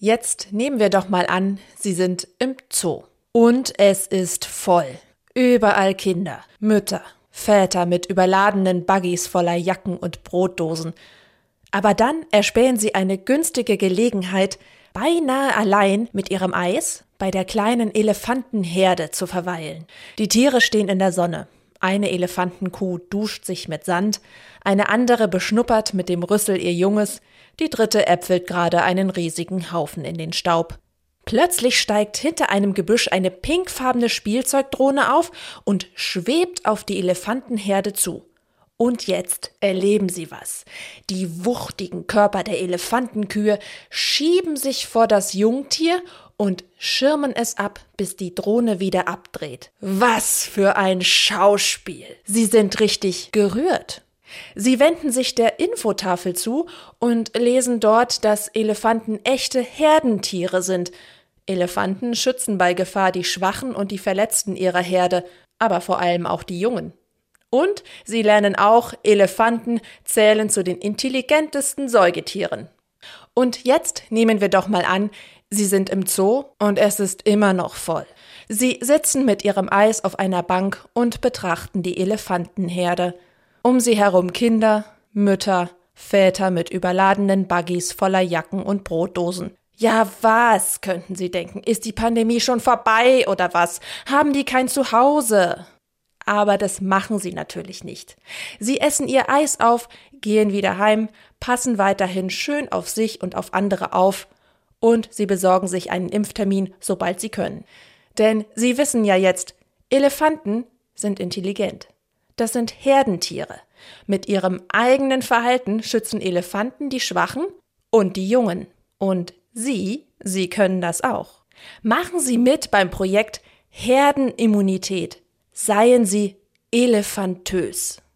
Jetzt nehmen wir doch mal an, Sie sind im Zoo. Und es ist voll. Überall Kinder, Mütter, Väter mit überladenen Buggies voller Jacken und Brotdosen. Aber dann erspähen Sie eine günstige Gelegenheit, beinahe allein mit Ihrem Eis bei der kleinen Elefantenherde zu verweilen. Die Tiere stehen in der Sonne. Eine Elefantenkuh duscht sich mit Sand, eine andere beschnuppert mit dem Rüssel ihr Junges, die dritte äpfelt gerade einen riesigen Haufen in den Staub. Plötzlich steigt hinter einem Gebüsch eine pinkfarbene Spielzeugdrohne auf und schwebt auf die Elefantenherde zu. Und jetzt erleben Sie was. Die wuchtigen Körper der Elefantenkühe schieben sich vor das Jungtier und schirmen es ab, bis die Drohne wieder abdreht. Was für ein Schauspiel! Sie sind richtig gerührt. Sie wenden sich der Infotafel zu und lesen dort, dass Elefanten echte Herdentiere sind. Elefanten schützen bei Gefahr die Schwachen und die Verletzten ihrer Herde, aber vor allem auch die Jungen. Und sie lernen auch, Elefanten zählen zu den intelligentesten Säugetieren. Und jetzt nehmen wir doch mal an, Sie sind im Zoo und es ist immer noch voll. Sie sitzen mit Ihrem Eis auf einer Bank und betrachten die Elefantenherde. Um sie herum Kinder, Mütter, Väter mit überladenen Buggies voller Jacken und Brotdosen. Ja, was, könnten Sie denken, ist die Pandemie schon vorbei oder was? Haben die kein Zuhause? Aber das machen sie natürlich nicht. Sie essen ihr Eis auf, gehen wieder heim, passen weiterhin schön auf sich und auf andere auf und sie besorgen sich einen Impftermin, sobald sie können. Denn sie wissen ja jetzt, Elefanten sind intelligent. Das sind Herdentiere. Mit ihrem eigenen Verhalten schützen Elefanten die Schwachen und die Jungen. Und Sie können das auch. Machen Sie mit beim Projekt Herdenimmunität. Seien Sie elefantös.